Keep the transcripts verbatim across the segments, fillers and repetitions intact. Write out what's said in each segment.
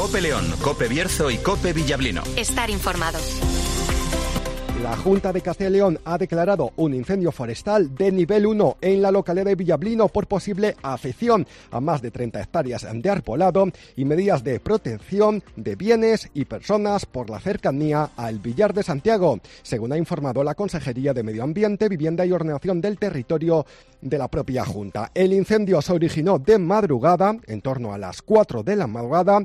COPE León, COPE Bierzo y COPE Villablino. Estar informado. La Junta de Castilla y León ha declarado un incendio forestal de nivel uno en la localidad de Villablino por posible afección a más de treinta hectáreas de arbolado y medidas de protección de bienes y personas por la cercanía al Villar de Santiago, según ha informado la Consejería de Medio Ambiente, Vivienda y Ordenación del Territorio de la propia Junta. El incendio se originó de madrugada, en torno a las cuatro de la madrugada,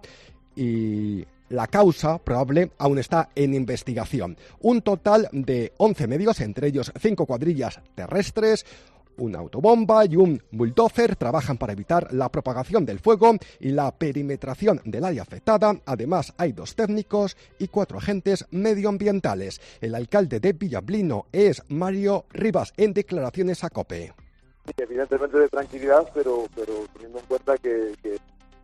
y la causa probable aún está en investigación. Un total de once medios, entre ellos cinco cuadrillas terrestres, una autobomba y un bulldozer trabajan para evitar la propagación del fuego y la perimetración del área afectada. Además, hay dos técnicos y cuatro agentes medioambientales. El alcalde de Villablino es Mario Rivas, en declaraciones a COPE. Evidentemente de tranquilidad, pero, pero teniendo en cuenta que, que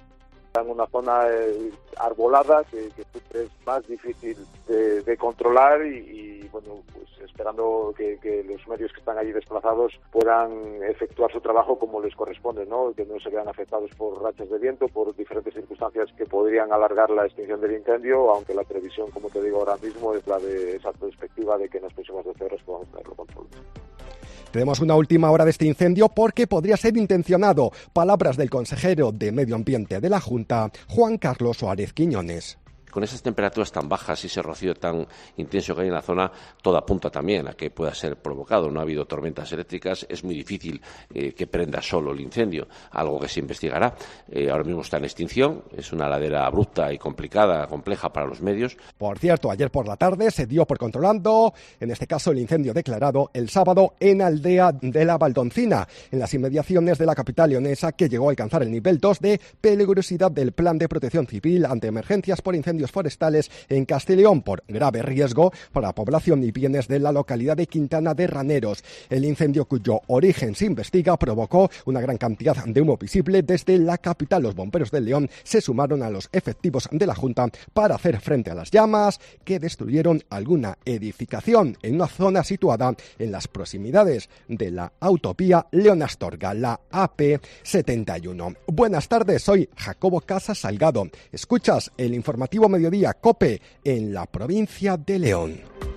en una zona eh, arbolada que, que es más difícil de, de controlar y, y bueno, pues esperando que, que los medios que están allí desplazados puedan efectuar su trabajo como les corresponde, ¿no? Que no se vean afectados por rachas de viento, por diferentes circunstancias que podrían alargar la extinción del incendio, aunque la previsión, como te digo ahora mismo, es la de esa perspectiva de que en las próximas doce horas podamos tenerlo controlado. Tenemos una última hora de este incendio porque podría ser intencionado. Palabras del consejero de Medio Ambiente de la Junta, Juan Carlos Suárez Quiñones. Con esas temperaturas tan bajas y ese rocío tan intenso que hay en la zona, todo apunta también a que pueda ser provocado. No ha habido tormentas eléctricas, es muy difícil eh, que prenda solo el incendio, algo que se investigará. Eh, ahora mismo está en extinción, es una ladera abrupta y complicada, compleja para los medios. Por cierto, ayer por la tarde se dio por controlando, en este caso el incendio declarado el sábado en Aldea de la Valdoncina, en las inmediaciones de la capital leonesa, que llegó a alcanzar el nivel dos de peligrosidad del Plan de Protección Civil ante emergencias por incendios forestales en Castilla y León por grave riesgo para la población y bienes de la localidad de Quintana de Raneros. El incendio, cuyo origen se investiga, provocó una gran cantidad de humo visible desde la capital. Los bomberos de León se sumaron a los efectivos de la Junta para hacer frente a las llamas que destruyeron alguna edificación en una zona situada en las proximidades de la autovía León-Astorga, la A P setenta y uno. Buenas tardes, soy Jacobo Casas Salgado. Escuchas el informativo Mediodía COPE en la provincia de León.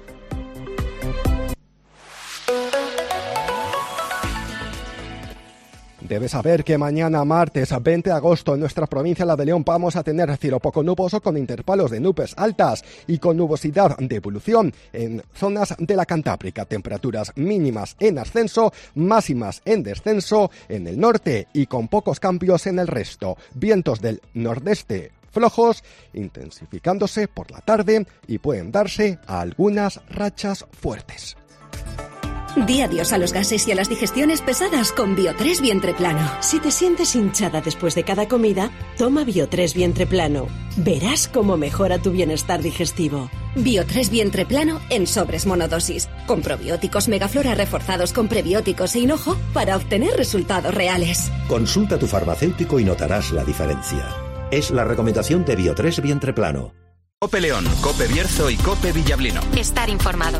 Debes saber que mañana, martes veinte de agosto, en nuestra provincia, la de León, vamos a tener cielo poco nuboso con intervalos de nubes altas y con nubosidad de evolución en zonas de la Cantábrica. Temperaturas mínimas en ascenso, máximas en descenso en el norte y con pocos cambios en el resto. Vientos del nordeste flojos, intensificándose por la tarde y pueden darse a algunas rachas fuertes. Di adiós a los gases y a las digestiones pesadas con Bio tres Vientre Plano. Si te sientes hinchada después de cada comida, toma Bio tres Vientre Plano. Verás cómo mejora tu bienestar digestivo. Bio tres Vientre Plano en sobres monodosis, con probióticos Megaflora reforzados con prebióticos e hinojo para obtener resultados reales. Consulta a tu farmacéutico y notarás la diferencia. Es la recomendación de Bio tres Vientre Plano. COPE León, COPE Bierzo y COPE Villablino. Estar informado.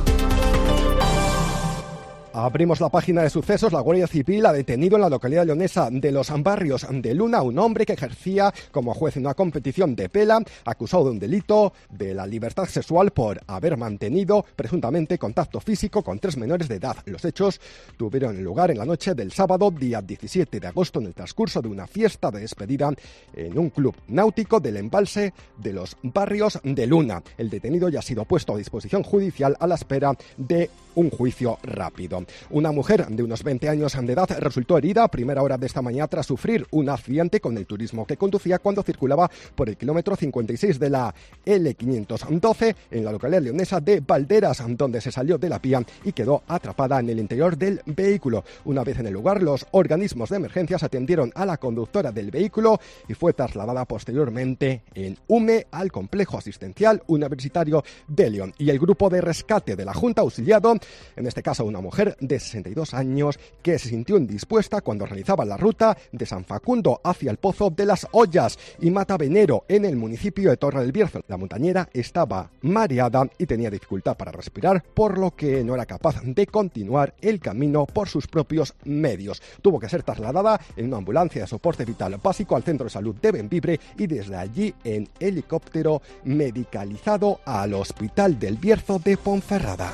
Abrimos la página de sucesos. La Guardia Civil ha detenido en la localidad leonesa de Los Barrios de Luna a un hombre que ejercía como juez en una competición de pela, acusado de un delito de la libertad sexual por haber mantenido presuntamente contacto físico con tres menores de edad. Los hechos tuvieron lugar en la noche del sábado, día diecisiete de agosto, en el transcurso de una fiesta de despedida en un club náutico del embalse de Los Barrios de Luna. El detenido ya ha sido puesto a disposición judicial a la espera de un juicio rápido. Una mujer de unos veinte años de edad resultó herida a primera hora de esta mañana tras sufrir un accidente con el turismo que conducía cuando circulaba por el kilómetro cincuenta y seis de la L quinientos doce en la localidad leonesa de Valderas, donde se salió de la vía y quedó atrapada en el interior del vehículo. Una vez en el lugar, los organismos de emergencias atendieron a la conductora del vehículo y fue trasladada posteriormente en UME al complejo asistencial universitario de León. Y el grupo de rescate de la Junta, auxiliado, en este caso una mujer mujer de sesenta y dos años que se sintió indispuesta cuando realizaba la ruta de San Facundo hacia el Pozo de las Ollas y Matavenero en el municipio de Torre del Bierzo. La montañera estaba mareada y tenía dificultad para respirar, por lo que no era capaz de continuar el camino por sus propios medios. Tuvo que ser trasladada en una ambulancia de soporte vital básico al centro de salud de Bembibre y desde allí en helicóptero medicalizado al Hospital del Bierzo de Ponferrada.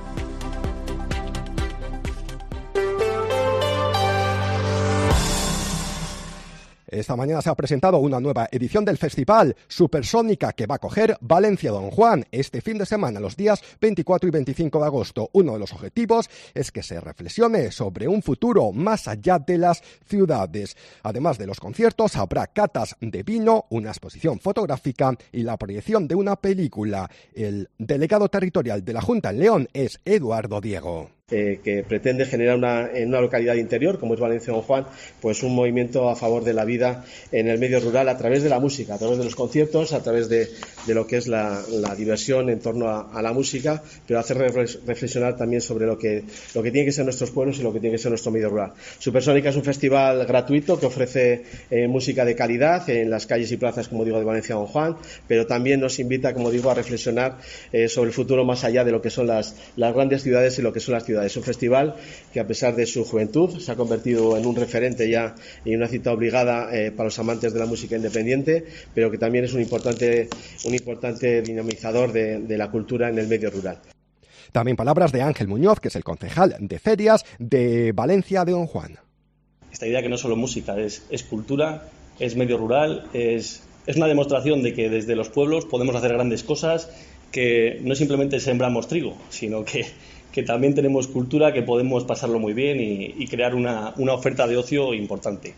Esta mañana se ha presentado una nueva edición del festival Supersónica que va a acoger Valencia Don Juan este fin de semana, los días veinticuatro y veinticinco de agosto. Uno de los objetivos es que se reflexione sobre un futuro más allá de las ciudades. Además de los conciertos, habrá catas de vino, una exposición fotográfica y la proyección de una película. El delegado territorial de la Junta en León es Eduardo Diego. Eh, que pretende generar una, en una localidad interior como es Valencia Don Juan, pues un movimiento a favor de la vida en el medio rural a través de la música, a través de los conciertos, a través de, de lo que es la, la diversión en torno a, a la música, pero hacer reflexionar también sobre lo que, lo que tiene que ser nuestros pueblos y lo que tiene que ser nuestro medio rural. Supersónica es un festival gratuito que ofrece eh, música de calidad en las calles y plazas, como digo, de Valencia Don Juan, pero también nos invita, como digo, a reflexionar eh, sobre el futuro más allá de lo que son las, las grandes ciudades y lo que son las ciudades. Es un festival que, a pesar de su juventud, se ha convertido en un referente ya y una cita obligada eh, para los amantes de la música independiente, pero que también es un importante, un importante dinamizador de, de la cultura en el medio rural. También palabras de Ángel Muñoz, que es el concejal de ferias de Valencia de Don Juan. Esta idea que no es solo música, es, es cultura, es medio rural, es, es una demostración de que desde los pueblos podemos hacer grandes cosas, que no simplemente sembramos trigo, sino que que también tenemos cultura, que podemos pasarlo muy bien y, y crear una, una oferta de ocio importante.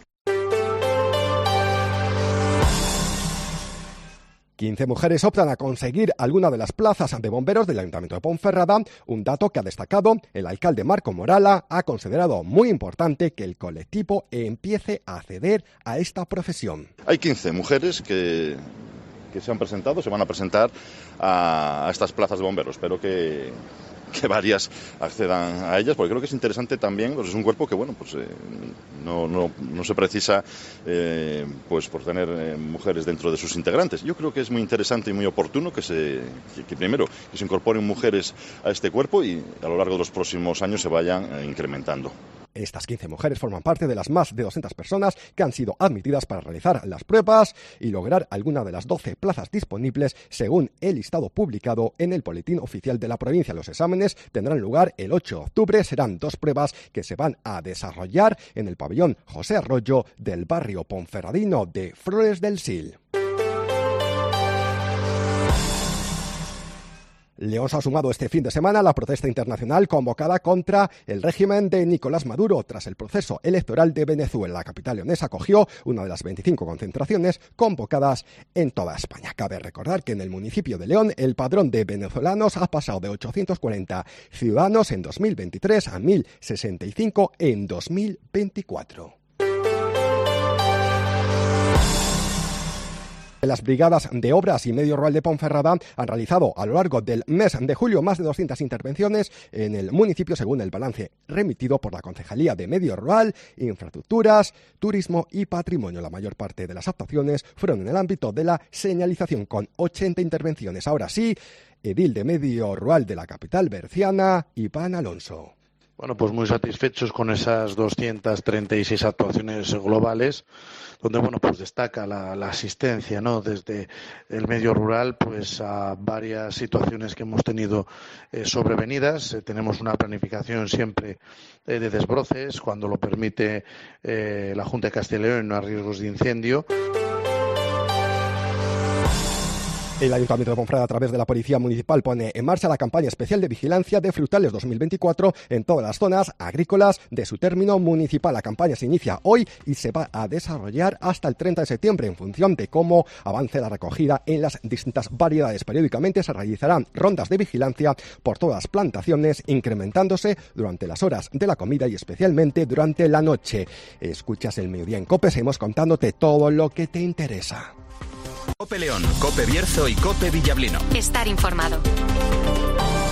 quince mujeres optan a conseguir alguna de las plazas de bomberos del Ayuntamiento de Ponferrada, un dato que ha destacado el alcalde Marco Morala. Ha considerado muy importante que el colectivo empiece a acceder a esta profesión. Hay quince mujeres que, que se han presentado, se van a presentar a, a estas plazas de bomberos. Espero que... que varias accedan a ellas, porque creo que es interesante también, pues es un cuerpo que, bueno, pues eh, no, no, no se precisa eh, pues por tener eh, mujeres dentro de sus integrantes. Yo creo que es muy interesante y muy oportuno que se que, que primero que se incorporen mujeres a este cuerpo y a lo largo de los próximos años se vayan eh, incrementando. Estas quince mujeres forman parte de las más de doscientas personas que han sido admitidas para realizar las pruebas y lograr alguna de las doce plazas disponibles según el listado publicado en el Boletín Oficial de la provincia. Los exámenes tendrán lugar el ocho de octubre. Serán dos pruebas que se van a desarrollar en el pabellón José Arroyo del barrio ponferradino de Flores del Sil. León se ha sumado este fin de semana a la protesta internacional convocada contra el régimen de Nicolás Maduro tras el proceso electoral de Venezuela. La capital leonesa acogió una de las veinticinco concentraciones convocadas en toda España. Cabe recordar que en el municipio de León el padrón de venezolanos ha pasado de ochocientos cuarenta ciudadanos en dos mil veintitrés a mil sesenta y cinco en dos mil veinticuatro. Las brigadas de obras y medio rural de Ponferrada han realizado a lo largo del mes de julio más de doscientas intervenciones en el municipio, según el balance remitido por la Concejalía de Medio Rural, Infraestructuras, Turismo y Patrimonio. La mayor parte de las actuaciones fueron en el ámbito de la señalización, con ochenta intervenciones. Ahora sí, edil de Medio Rural de la capital berciana, Iván Alonso. Bueno, pues muy satisfechos con esas doscientas treinta y seis actuaciones globales, donde bueno, pues destaca la, la asistencia, ¿no?, desde el medio rural, pues a varias situaciones que hemos tenido eh, sobrevenidas. Eh, tenemos una planificación siempre eh, de desbroces, cuando lo permite eh, la Junta de Castilla y León, no a riesgos de incendio. El Ayuntamiento de Ponferrada, a través de la Policía Municipal, pone en marcha la campaña especial de vigilancia de frutales dos mil veinticuatro en todas las zonas agrícolas de su término municipal. La campaña se inicia hoy y se va a desarrollar hasta el treinta de septiembre en función de cómo avance la recogida en las distintas variedades. Periódicamente se realizarán rondas de vigilancia por todas las plantaciones, incrementándose durante las horas de la comida y especialmente durante la noche. Escuchas el Mediodía en COPE, seguimos contándote todo lo que te interesa. COPE León, COPE Bierzo y COPE Villablino. Estar informado.